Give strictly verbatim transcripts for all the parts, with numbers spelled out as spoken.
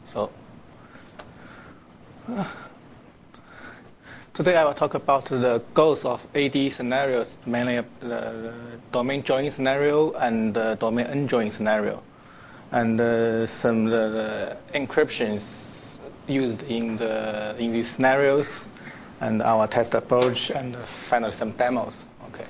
So uh, today I will talk about the goals of A D scenarios, mainly the, the domain join scenario and the domain unjoin scenario, and uh, some of the, the encryptions used in the in these scenarios, and our test approach, and finally some demos. Okay.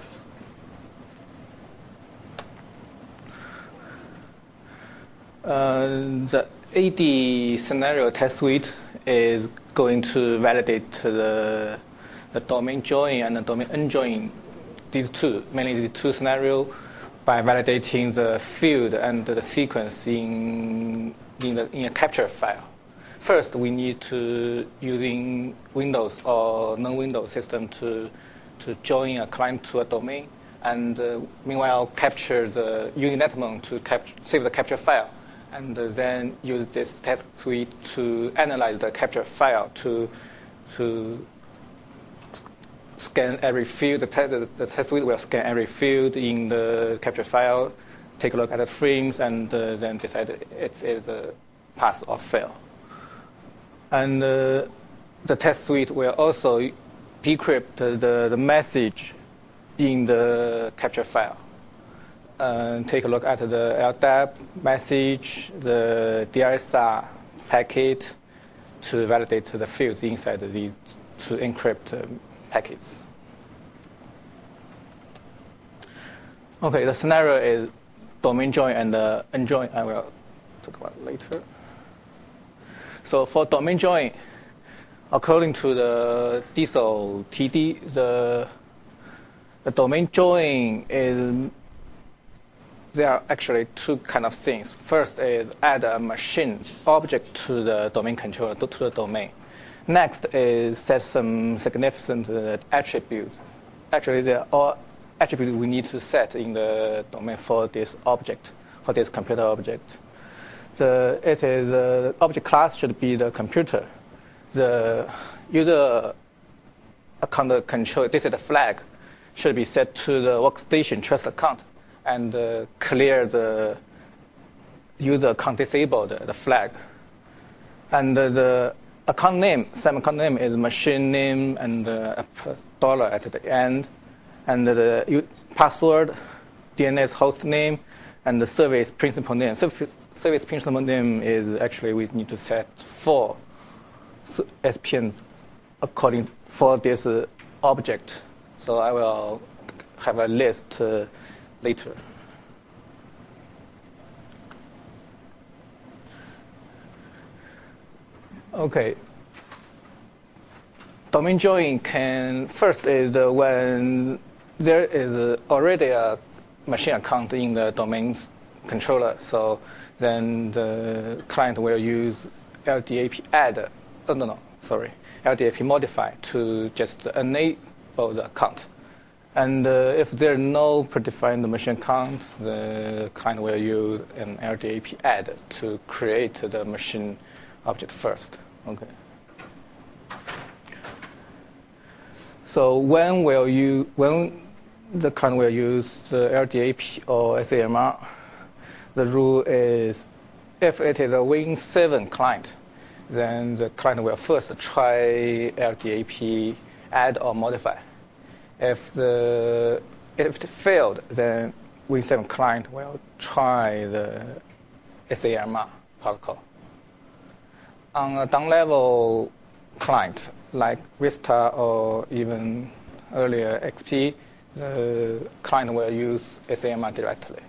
Uh, the A D scenario test suite is going to validate the, the domain join and the domain unjoin, these two, mainly these two scenarios, by validating the field and the sequence in, in, the, in a capture file. First, we need to using Windows or non-Windows system to, to join a client to a domain, and uh, meanwhile capture the using Netmon to capture, save the capture file. And then use this test suite to analyze the capture file to to scan every field. The test, the test suite will scan every field in the capture file, take a look at the frames, and uh, then decide it is a pass or fail. And uh, the test suite will also decrypt the, the message in the capture file. Uh, take a look at the L D A P message, the D R S R packet, to validate the fields inside these to encrypt uh, packets. Okay, the scenario is domain join and uh, unjoin. I will talk about it later. So for domain join, according to the D S O T D, the the domain join is there are actually two kind of things. First is add a machine object to the domain controller, to the domain. Next is set some significant uh, attributes. Actually, there are all attributes we need to set in the domain for this object, for this computer object. The, it is the object class should be the computer. The user account control, this is the flag, should be set to the workstation trust account, and uh, clear the user account disabled the flag. And uh, the account name, same account name is machine name and uh, a dollar at the end. And the u- password, D N S host name, and the service principal name. Service, service principal name is actually we need to set four S P N according for this uh, object. So I will have a list uh, later. Okay. Domain join can first is uh, when there is uh, already a machine account in the domain's controller. So then the client will use L D A P add. Oh no no sorry L D A P modify to just enable the account. And uh, if there is no predefined machine account, the client will use an L D A P add to create the machine object first. Okay. So when will you when the client will use the L D A P or S A M R, the rule is if it is a Win seven client, then the client will first try L D A P add or modify. If the if it failed, then Win seven client will try the S A M R protocol. On a down-level client like Vista or even earlier X P, the client will use S A M R directly.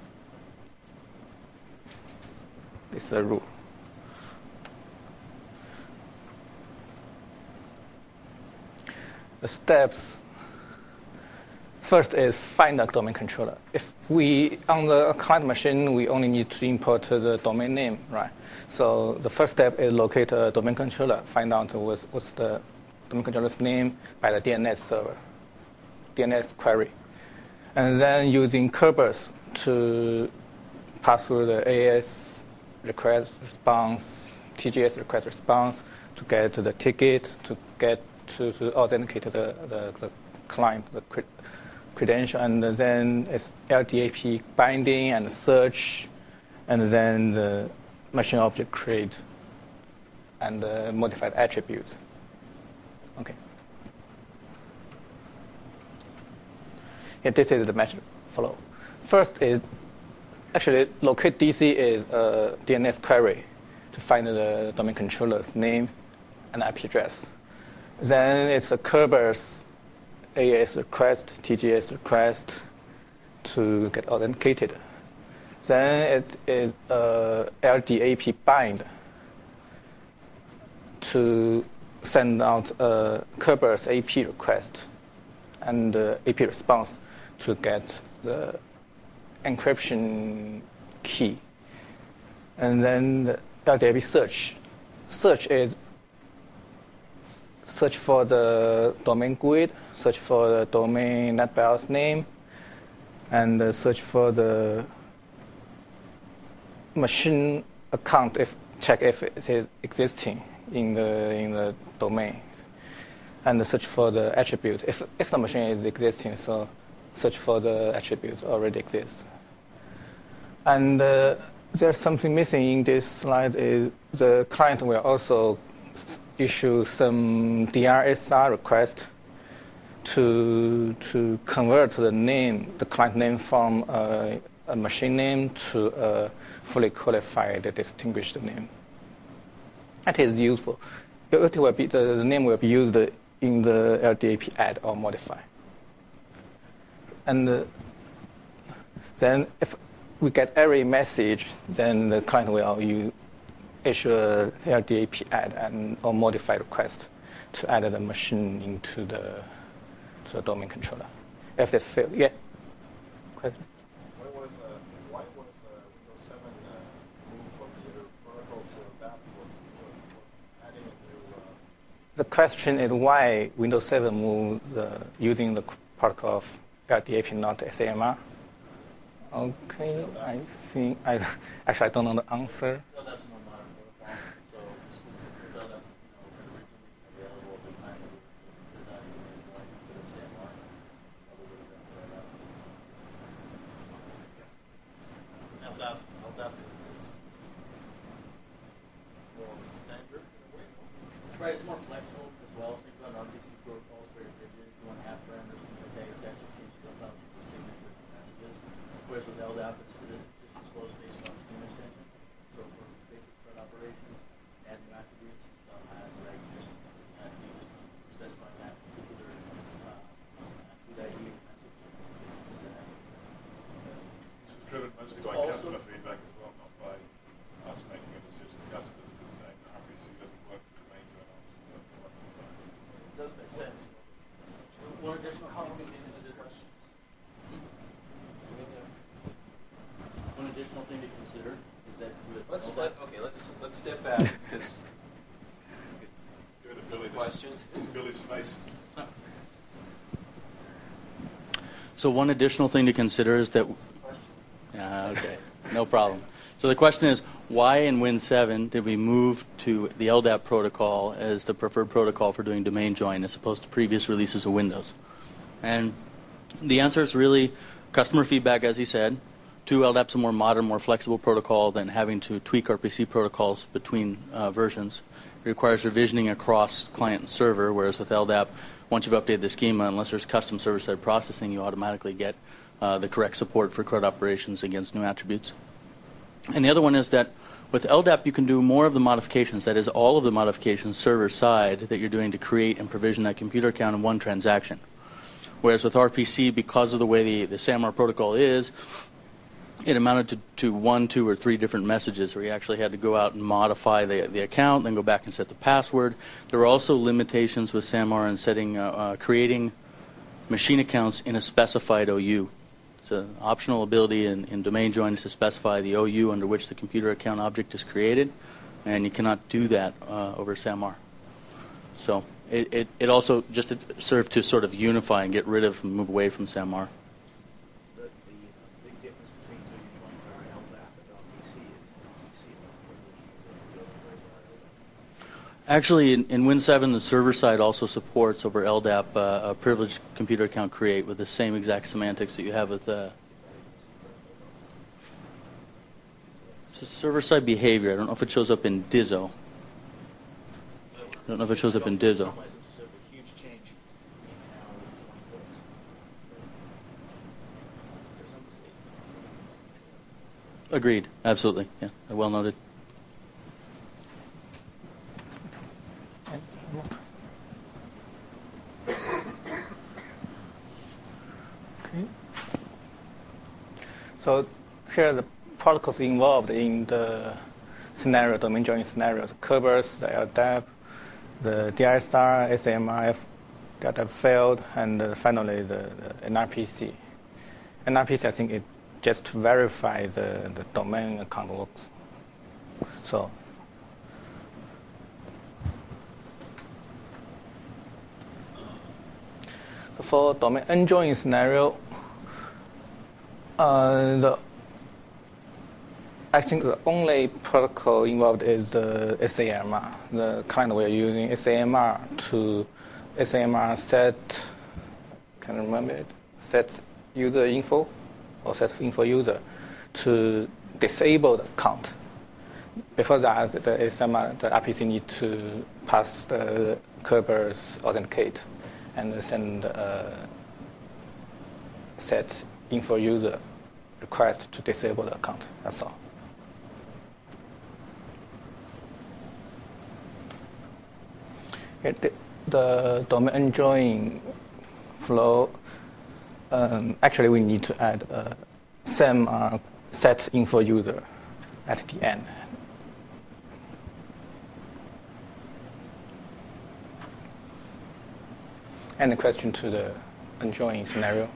This is the rule. The steps. First is find a domain controller. If we, on the client machine, we only need to import the domain name, right? So the first step is locate a domain controller, find out what's, what's the domain controller's name by the D N S server, D N S query. And then using Kerberos to pass through the A S request response, T G S request response to get to the ticket, to get to, to authenticate the, the, the client, the credential, and then it's L D A P binding and search, and then the machine object create. and uh, modified attributes. Okay. Yeah, this is the method flow. First is actually locate D C is a D N S query to find the domain controller's name and I P address. Then it's a Kerberos A E S request, T G S request to get authenticated. Then it is a L D A P bind to send out a Kerberos A P request and uh, A P response to get the encryption key. And then the L D A P search. Search is search for the domain G U I D, search for the domain NetBIOS name, and uh, search for the machine account, if check if it is existing in the in the domain, and search for the attribute. If if the machine is existing, so search for the attributes already exist. And uh, there's something missing in this slide is the client will also issue some D R S R request to to convert the name, the client name from a, a machine name to a fully qualified, distinguished name. That is useful. It will be, the, the name will be used in the L D A P add or modify. And uh, then if we get every message, then the client will use, issue a L D A P add and or modify request to add the machine into the, to the domain controller. If they fail, yeah. Question? Why was uh, why was uh, Windows seven uh, moved from the protocol to that for, for adding a new? Uh... The question is why Windows seven moved uh, using the protocol of L D A P, not S A M R. Okay, I think I actually I don't know the answer. No, that's more modern protocol. So specifically build up, you know, originally available at the time that we did not even going consider S A M R. Now that now that is this more standard in a way. Right, it's more flexible as well. Think about R P C protocols, very rigid. You want to have parameters, things like that. You can actually change stuff out to the signature messages. Whereas with L D A P, it's just exposed based on schema extension. So for basic thread operations, add new attributes, um, add right, just add you just specify that particular uh, attribute I D message. This was driven mostly by Also- customer feedback as well, not by us making a decision. Customers have been saying that R P C doesn't work with the main join on quite some time. It does make sense. One additional thing to consider. One additional thing to consider is that with Let's L D A P, let okay. Let's let's step back because Give it to Billy. This question. is Billy's space. So one additional thing to consider is that. Yeah, okay, no problem. So the question is, why in Win seven did we move to the L D A P protocol as the preferred protocol for doing domain join as opposed to previous releases of Windows? And the answer is really customer feedback, as he said. Two, L D A P's a more modern, more flexible protocol than having to tweak R P C protocols between uh, versions. It requires revisioning across client and server, whereas with L D A P, once you've updated the schema, unless there's custom server-side processing, you automatically get uh, the correct support for CRUD operations against new attributes. And the other one is that with L D A P, you can do more of the modifications, that is, all of the modifications server-side that you're doing to create and provision that computer account in one transaction. Whereas with R P C, because of the way the, the S A M R protocol is, it amounted to, to one, two, or three different messages where you actually had to go out and modify the, the account, then go back and set the password. There were also limitations with S A M R in setting, uh, uh, creating machine accounts in a specified O U. It's an optional ability in, in domain join to specify the O U under which the computer account object is created, and you cannot do that uh, over S A M R. So it, it, it also just served to sort of unify and get rid of and move away from S A M R. The, the uh, big difference between doing joins over L D A P and L P C is L P C Actually, in, in Win seven, the server side also supports over L D A P uh, a privileged computer account create with the same exact semantics that you have with uh, it's a server side behavior. I don't know if it shows up in D I S O. don't know if it shows up in div, In though. some ways, it's sort of a huge change in how the joint works. Is there some mistake? Agreed. Absolutely. Yeah. Well noted. Okay. So here are the protocols involved in the scenario, domain join scenario, the Kerberos, the L D A P, the D S R, S A M R F, that have failed, and uh, finally the, the N R P C. N R P C, I think it just to verify the, the domain account works. So for domain unjoin scenario, uh, the I think the only protocol involved is the S A M R. The client we are using S A M R to S A M R set, can I remember it? Set user info or set info user to disable the account. Before that, the S A M R, the R P C need to pass the Kerberos authenticate and send a set info user request to disable the account. That's all. It, the, the domain join flow, um, actually we need to add a S A M R set info user at the end. Any question to the unjoin scenario?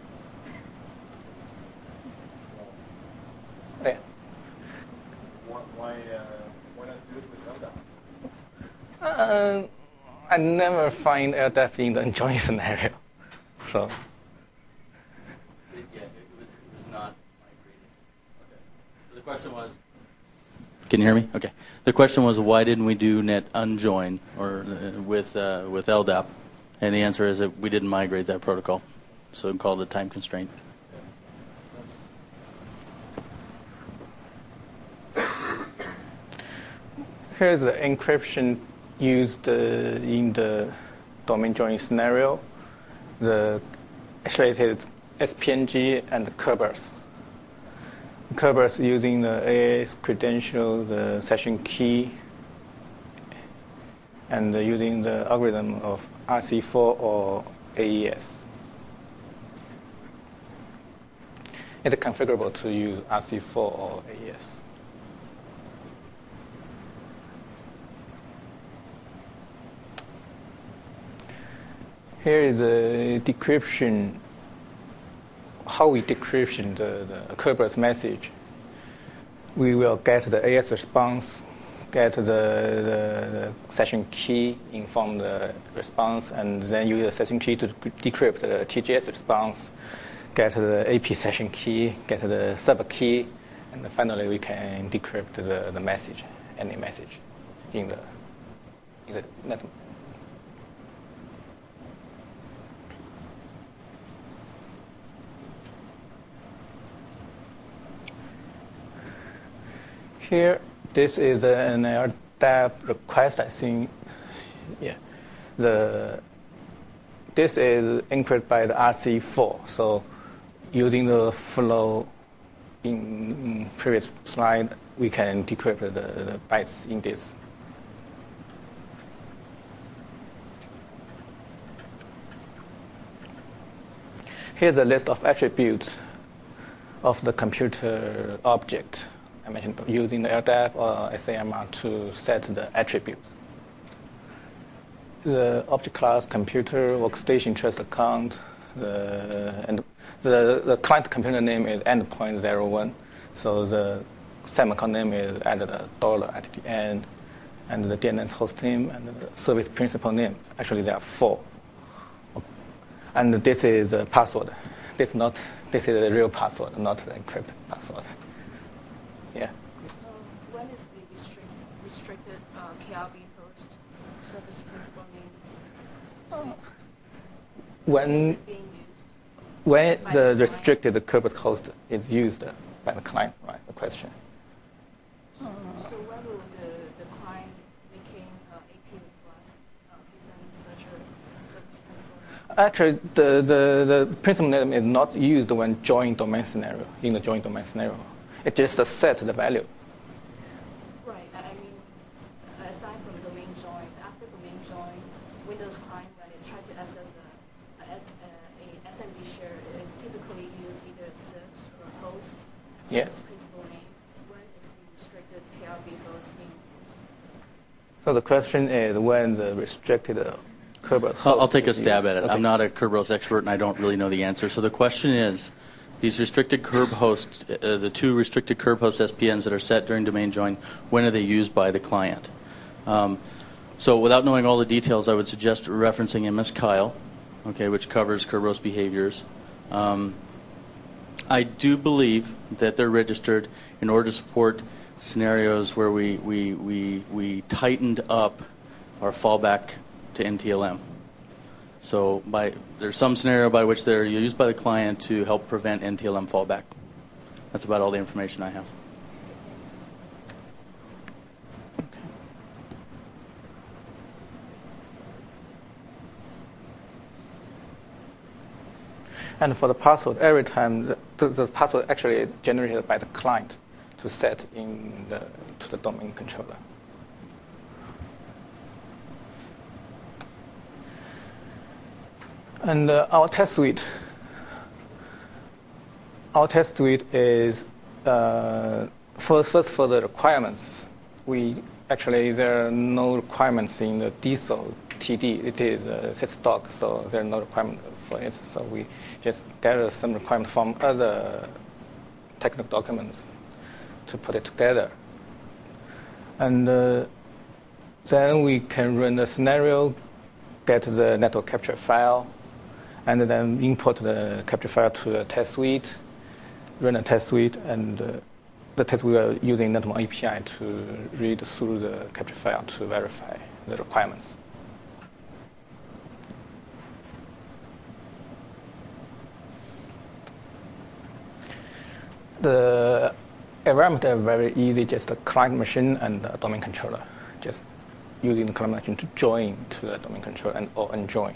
Yeah. Why, why, uh, why not do it with L D A P? Uh, I never find L D A P in the unjoin scenario. So It, yeah, it was, it was not migrated. Okay. So the question was. Can you hear me? Okay. The question was, why didn't we do net unjoin or uh, with uh, with L D A P? And the answer is that we didn't migrate that protocol, so we called it a time constraint. here's the encryption used uh, in the domain join scenario. The actually it is S P N G and Kerberos. Kerberos using the A A S credential, the session key, and using the algorithm of R C four or A E S. It's configurable to use R C four or A E S. Here is a decryption, how we decryption the, the Kerberos message. We will get the A E S response, get the, the, the session key, inform the response, and then use the session key to decrypt the T G S response, get the A P session key, get the sub key, and finally we can decrypt the, the message, any message in the, in the network. Here, this is an L D A P request, I think. Yeah. The, this is encrypted by the R C four. So using the flow in previous slide, we can decrypt the, the bytes in this. Here's a list of attributes of the computer object. I mentioned using the L D A P or S A M R to set the attributes. The object class, computer, workstation, trace account, the, and the, the client computer name is endpoint zero one. So the S A M account name is added a dollar at the end, and the D N S host name and the service principal name. Actually, there are four. And this is the password. This not this is the real password, not the encrypted password. Yeah. Um, when is the restrict, restricted uh, K R B host service principal name? Oh. When is When it being used? when By the the restricted Kerberos host is used by the client, right? The question. So when will the, the client making uh, A P request Actually, the, the, the principal name is not used when join domain scenario, in the join domain scenario. It just set the value. Right. I I mean, aside from domain join, after domain join, Windows client, when it tries to access a, a, a, a S M B share, it typically use either service or host as Yeah. its principal name. When is the restricted K R B host being used? So the question is when the restricted uh, Kerberos host I'll, I'll take a is stab used. at it. Okay. I'm not a Kerberos expert, and I don't really know the answer. So the question is, these restricted curb hosts, uh, the two restricted curb host S P Ns that are set during domain join, when are they used by the client? Um, so without knowing all the details, I would suggest referencing M S Kyle, okay, which covers Kerberos behaviors. Um, I do believe that they're registered in order to support scenarios where we, we, we, we tightened up our fallback to N T L M. So by, there's some scenario by which they're used by the client to help prevent N T L M fallback. That's about all the information I have. And for the password, every time the, the, the password actually is generated by the client to set in the, to the domain controller. And uh, our test suite, our test suite is uh, for, first for the requirements. We actually there are no requirements in the D S O T D. It is a sysdoc, so there are no requirement for it. So we just gather some requirement from other technical documents to put it together. And uh, then we can run the scenario, get the network capture file, and then import the capture file to the test suite, run a test suite, and uh, the test we are using NetMon A P I to read through the capture file to verify the requirements. The environment is very easy, just a client machine and a domain controller. Just using the client machine to join to the domain controller and or unjoin.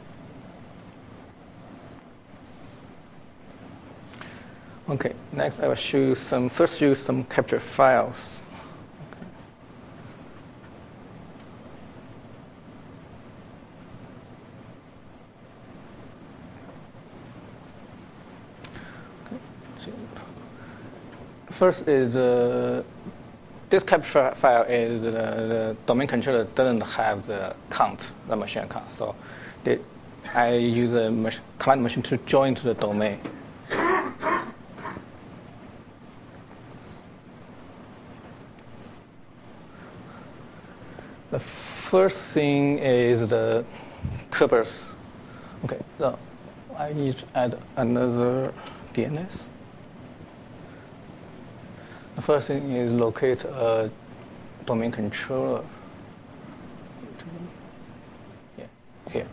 Okay, next I will show you some, first show you some capture files. Okay. Okay. So first is uh, this capture file is uh, the domain controller doesn't have the count, the machine count. So the, I use a mach client machine to join to the domain. The first thing is the Kerberos. Okay, so I need to add another D N S. The first thing is locate a domain controller. Yeah, here.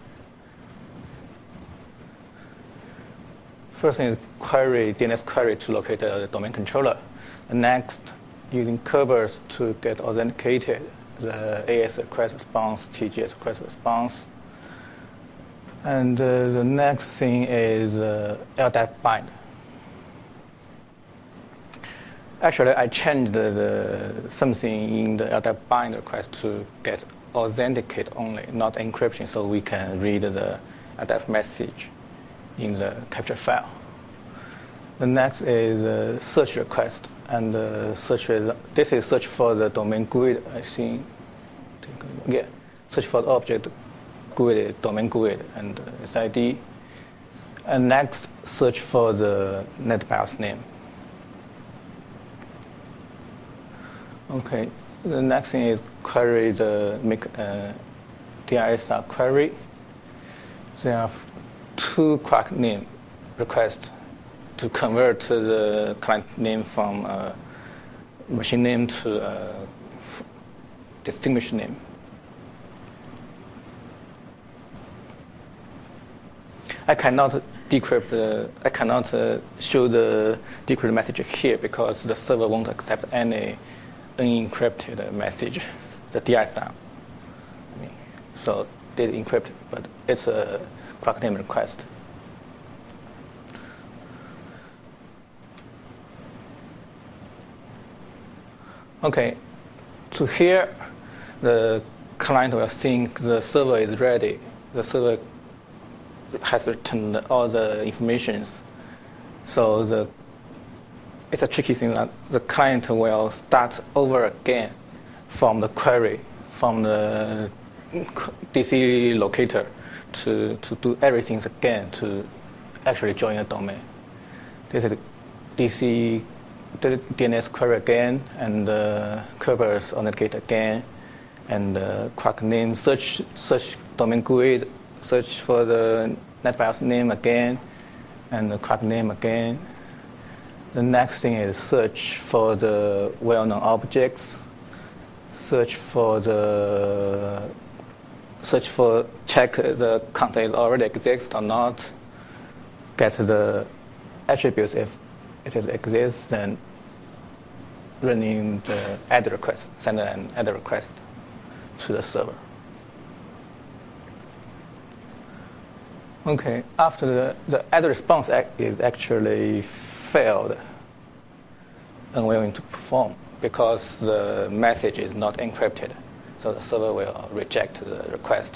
First thing is query, D N S query to locate a domain controller. The next, using Kerberos to get authenticated. The A S request response, T G S request response. And uh, the next thing is uh, L D A P bind. Actually, I changed the, the something in the L D A P bind request to get authenticate only, not encryption, so we can read the L D A P message in the capture file. The next is a search request, and uh, search is, this is search for the domain G U I D, I think. Yeah, search for the object G U I D, domain G U I D, and uh, its I D. And next, search for the NetBIOS name. Okay, the next thing is query the make uh, D I S R query. There are two Quark name requests to convert the client name from uh, machine name to uh, distinguished name. I cannot decrypt the, I cannot uh, show the decrypted message here because the server won't accept any unencrypted message, the D I S R. I mean, so they encrypt, but it's a crack name request. Okay, so here the client will think the server is ready. The server has returned all the informations. So the it's a tricky thing that the client will start over again from the query, from the D C locator to, to do everything again to actually join a domain. This is D C D N S query again, and uh, Kerberos authenticate again, and uh, crack name, search, search domain G U I D, search for the NetBIOS name again, and the crack name again. The next thing is search for the well-known objects, search for the, search for, check the content already exists or not, get the attributes if if it exists, then running the add request, send an add request to the server. Okay, after the, the add response is actually failed, unwilling to perform because the message is not encrypted, so the server will reject the request.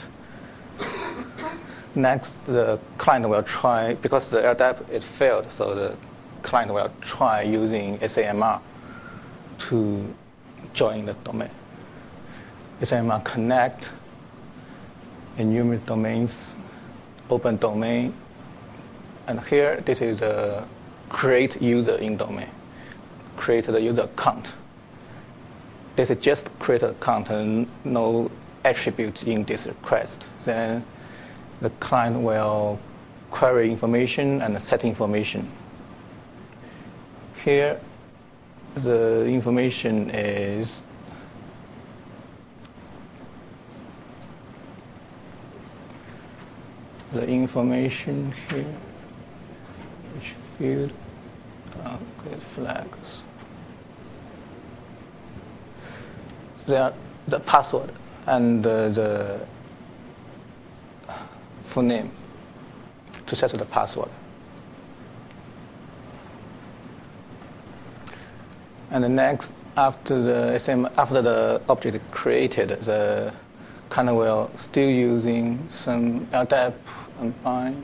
Next, the client will try, because the L D A P is failed, so the client will try using S A M R to join the domain. S A M R connect, enumerate domains, open domain, and here this is the create user in domain, create the user account. This is just create an account and no attributes in this request. Then the client will query information and set information. Here, the information is the information here, which field, uh, create flags. They are the password and uh, the full name to set the password. And the next, after the S M, after the object is created, the kernel will still using some L D A P and bind.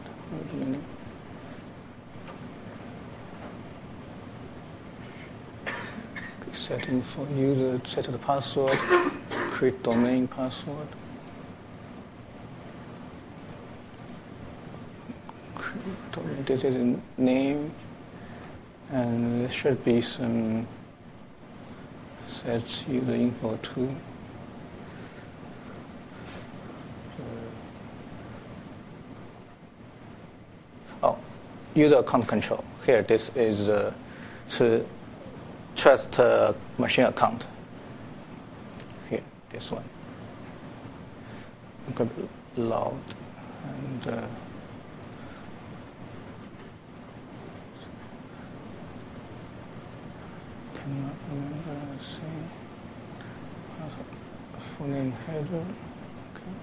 Setting for user, set the password, create domain password. Create domain, this is a name, and there should be some set user info too. Oh, user account control. Here, this is uh, to trust uh, machine account. Here, this one. Loud and uh, cannot remember. Let's see. Full name header. Okay.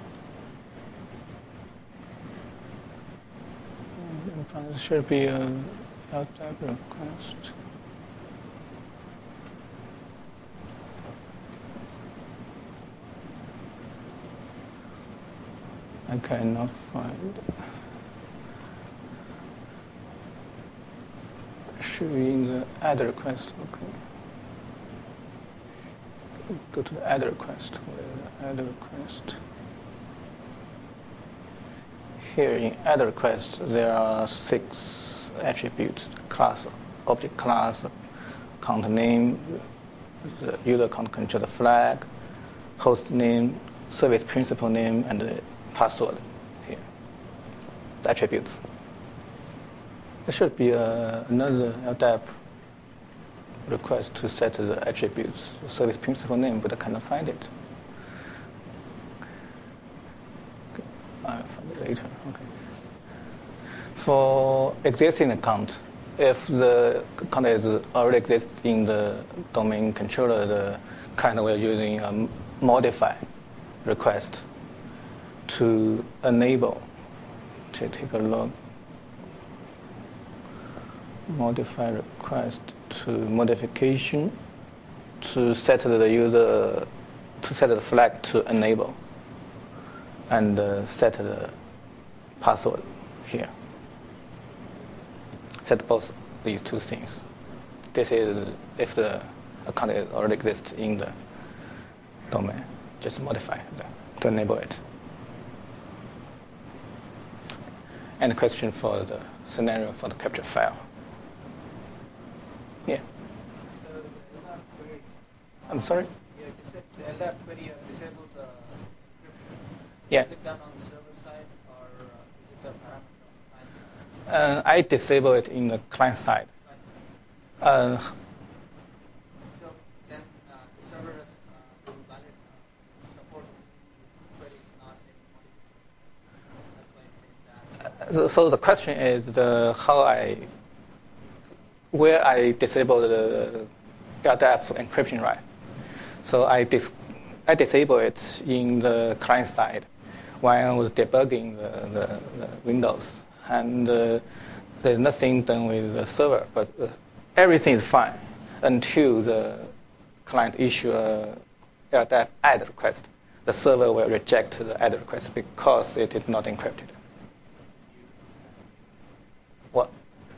And there should be a L D A P request. I cannot find it. Should be in the add request. Okay. Go to the add request. Where the add request? Here in add request, there are six attributes: class, object class, account name, the user account control, the flag, host name, service principal name, and the password here. The attributes. There should be uh, another L D A P request to set the attributes, the service principal name, but I cannot find it. Okay. I'll find it later. Okay. For existing account, if the account is already exists in the domain controller, the client will using a modify request to enable Okay, take a look. Modify request to modification to set the user to set the flag to enable and uh, set the password here. Set both these two things. This is if the account already exists in the domain. Just modify that to enable it. And a question for the scenario for the capture file. Yeah. So the L D A P query. I'm sorry? Yeah, you said the L D A P query uh, disabled the encryption. Yeah. Is it done on the server side or uh, is it a parameter on the client side? Uh, I disable it in the client side. Client side. Uh, So then uh, the server is uh, will valid uh, support queries not getting modified. That's why it did that. so, so the question is the how I where I disable the L D A P encryption, right? So I dis I disable it in the client side when I was debugging the, the, the Windows, and uh, there's nothing done with the server, but uh, everything is fine until the client issue a L D A P add request. The server will reject the add request because it is not encrypted. What?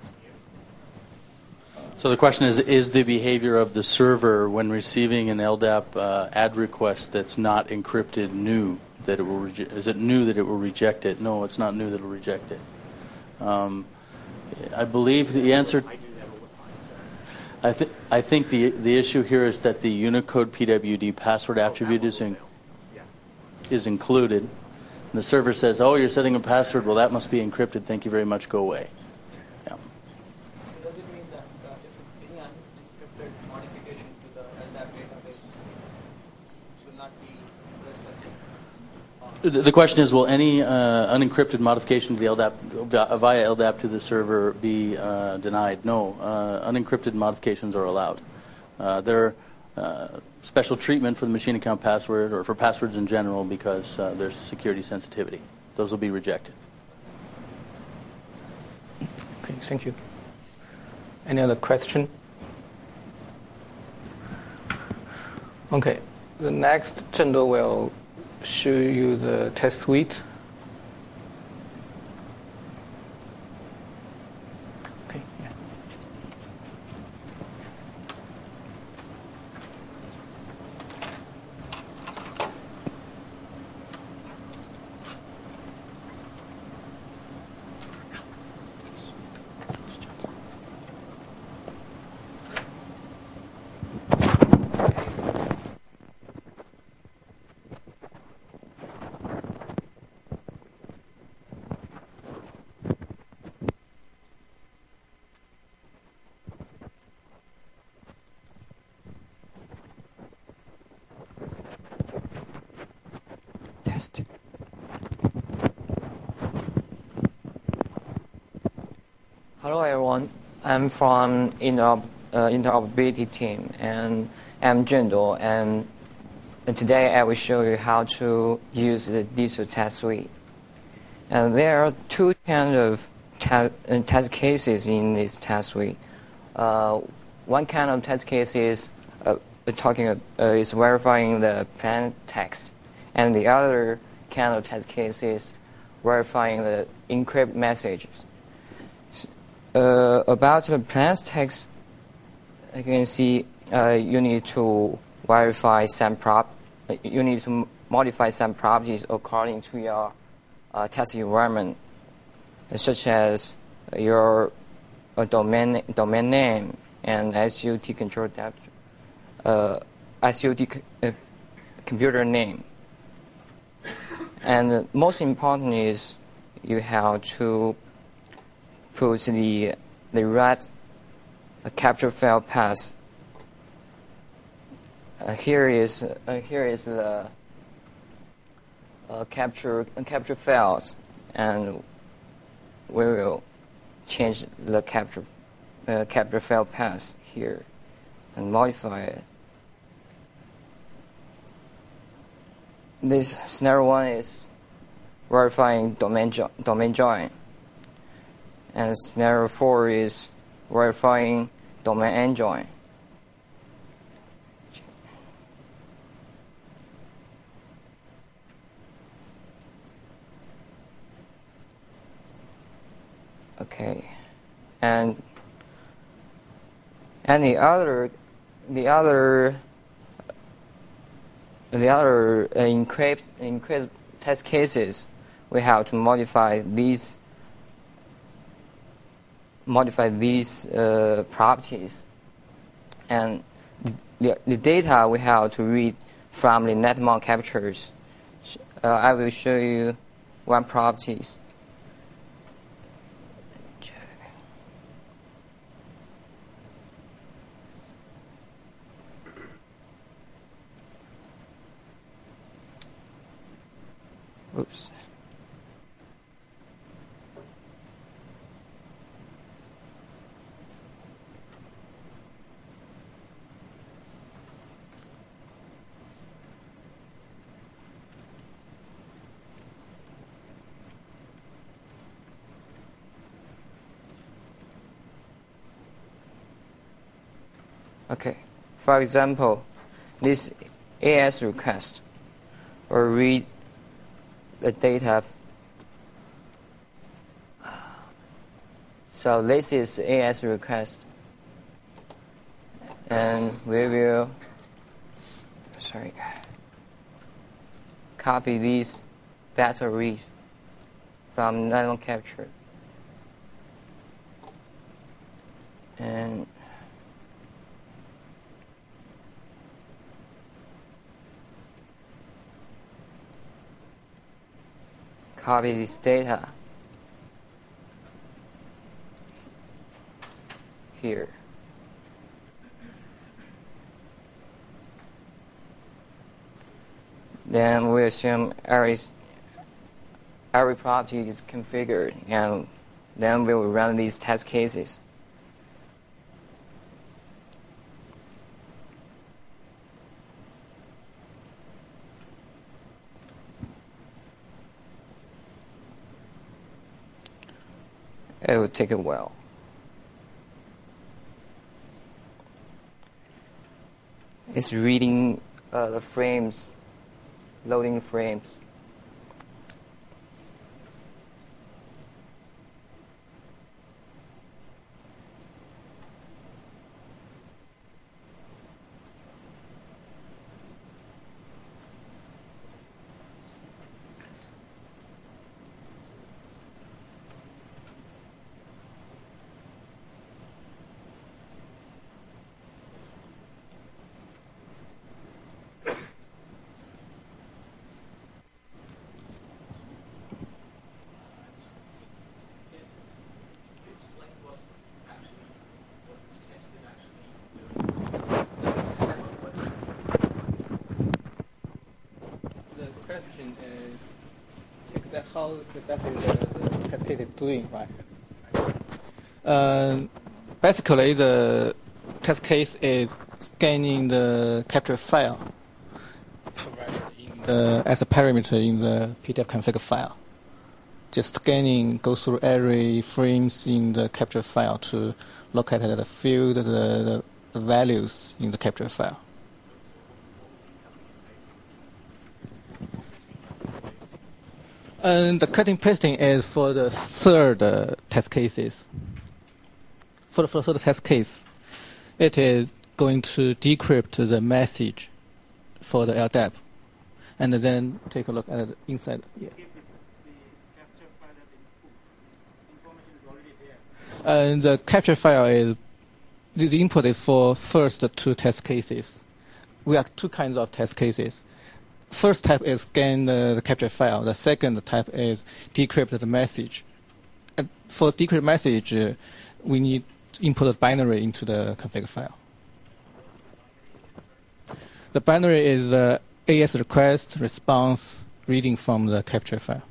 So the question is, is the behavior of the server when receiving an L D A P uh, add request that's not encrypted new, that it will reje- is it new that it will reject it? No, it's not new that it will reject it. Um, I believe the answer... I do that all the time. I, th- I think the the issue here is that the Unicode P W D password attribute is, in- Yeah. is included. And the server says, oh, you're setting a password. Well, that must be encrypted. Thank you very much. Go away. Yeah. So does it mean that uh, if any unencrypted modification to the L D A P database will not be respected? The the question is, will any uh, unencrypted modification to the L D A P via L D A P to the server be uh, denied? No, uh, unencrypted modifications are allowed. Uh, they're uh, special treatment for the machine account password or for passwords in general because uh, there's security sensitivity. Those will be rejected. Okay, thank you. Any other question? Okay, the next Zhendo will show you the test suite. Okay, yeah. Test. Hello everyone, I'm from Interop- uh, interoperability team and I'm Zhendo, and, and today I will show you how to use the digital test suite. And there are two kind of te- uh, test cases in this test suite. Uh, one kind of test case is uh, talking uh, is verifying the plain text, and the other kind of test case is verifying the encrypted messages. Uh, about the plain text, you can see uh, you need to verify some prop. Uh, you need to modify some properties according to your uh, test environment, such as your uh, domain domain name and S U T control adapter, uh, S U T c- uh, computer name. And most important is you have to put the the right uh, capture file path. Uh, here is uh, here is the uh, capture uh, capture files, and we will change the capture uh, capture file path here and modify it. This scenario one is verifying domain, jo domain join. And scenario four is verifying domain end join. Okay, and and the other, the other, the other uh, encrypt encrypt test cases, we have to modify these modify these uh, properties, and the, the data we have to read from the net mount captures. Uh, I will show you one properties. Oops. Okay. For example, this A S request will read the data. So this is A S request, and we will sorry copy these data reads from net capture, and copy this data here. Then we assume every, every property is configured, and then we will run these test cases. It will take a while. It's reading uh, the frames, loading frames. How exactly the, the cascade is doing, right? Uh, basically, the test case is scanning the capture file provided in the, as a parameter in the P D F config file. Just scanning, go through every frames in the capture file to look at the field, the, the, the values in the capture file. And the cutting pasting is for the third uh, test cases. For the, for the third test case, it is going to decrypt the message for the L D A P, and then take a look at the inside. Yeah. And the capture file is the, the input is for first two test cases. We have two kinds of test cases. First type is scan the, the capture file. The second type is decrypt the message. And for decrypt message, uh, we need to input a binary into the config file. The binary is the A S request response reading from the capture file.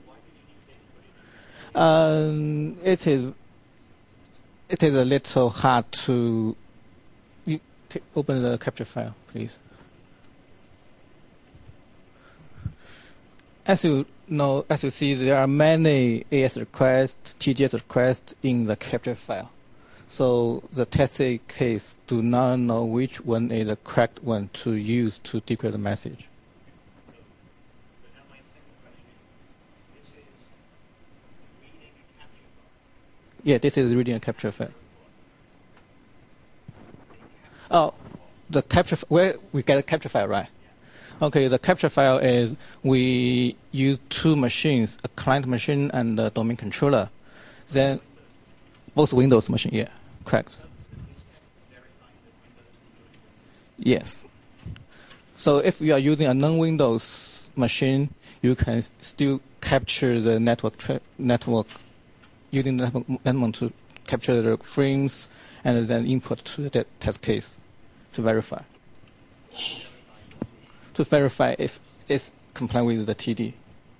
Um, it is it is a little hard to you t open the capture file, please. as you know, as you see, there are many A S requests, T G S requests in the capture file. So the test case do not know which one is the correct one to use to decrypt the message. So now my second question, this is reading a capture file. Yeah, this is reading a capture file. Oh, the capture f- where we get a capture file, right? Okay, the capture file is we use two machines, a client machine and a domain controller. Then both Windows machine, yeah, correct. Yes. So if you are using a non-Windows machine, you can still capture the network tra- network using the network, network to capture the frames and then input to the test case to verify. To verify if it's compliant with the T D.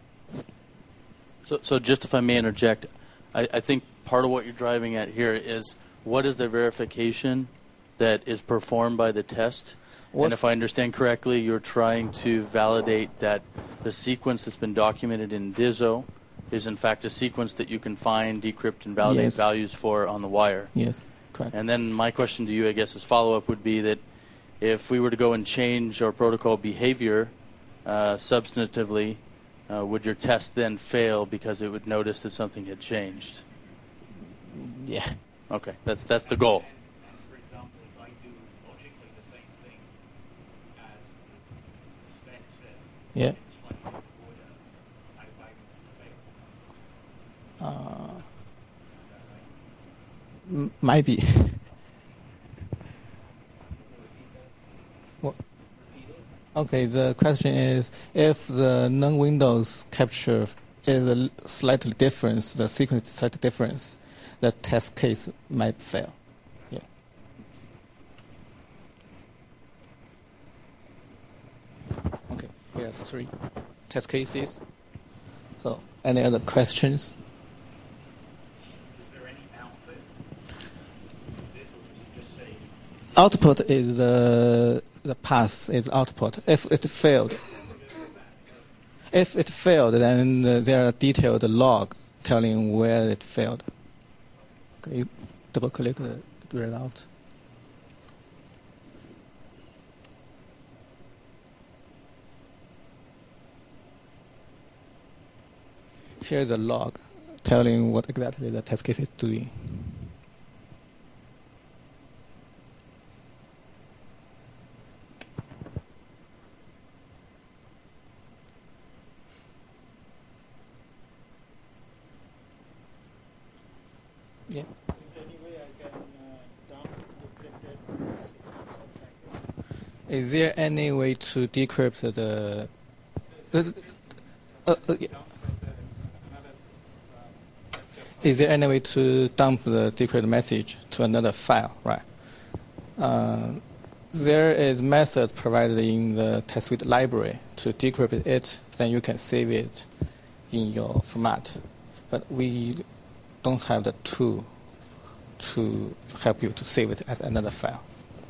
So, so just if I may interject, I, I think part of what you're driving at here is what is the verification that is performed by the test? What? And if I understand correctly, you're trying to validate that the sequence that's been documented in D I S O is in fact a sequence that you can find, decrypt, and validate Yes. values for on the wire. Yes, correct. And then my question to you, I guess, as follow-up would be that if we were to go and change our protocol behavior uh, substantively, uh, would your test then fail because it would notice that something had changed? Yeah. Okay, that's that's the goal. And, and for example, if I do logically the same thing as the spec says, Yeah. in slightly different order, I, I fail. Uh, Is that right? m- might be. What? Okay, the question is if the non-Windows capture is a slightly different, the sequence is slightly different, the test case might fail. Yeah. Okay, here are three test cases. So, any other questions? Is there any output to this, or does it just say Output is the the path is output. If it failed, if it failed, then uh, there are detailed log telling where it failed. Okay, you double click the result. Here's a log telling what exactly the test case is doing. Yeah. Is there any way I can uh, dump encrypted sequence of packets? Is there any way to decrypt the? the uh, uh, yeah. Dump from the, another uh, Is there any way to dump the decrypted message to another file? Right. Uh, there is method provided in the test suite library to decrypt it. Then you can save it in your format. But we don't have the tool to help you to save it as another file.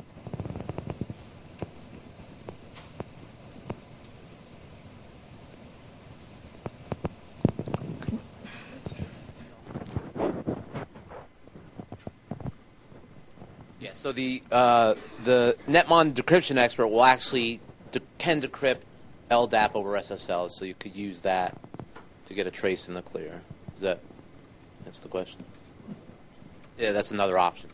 Yeah, so the uh, the Netmon decryption expert will actually de- can decrypt L D A P over S S L, so you could use that to get a trace in the clear. Is that that's the question? Yeah, that's another option.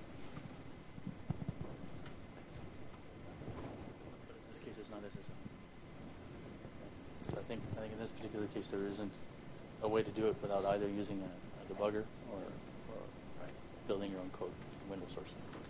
But in this case, it's not S S L. So I think I think in this particular case, there isn't a way to do it without either using a, a debugger or, or right, building your own code from Windows sources.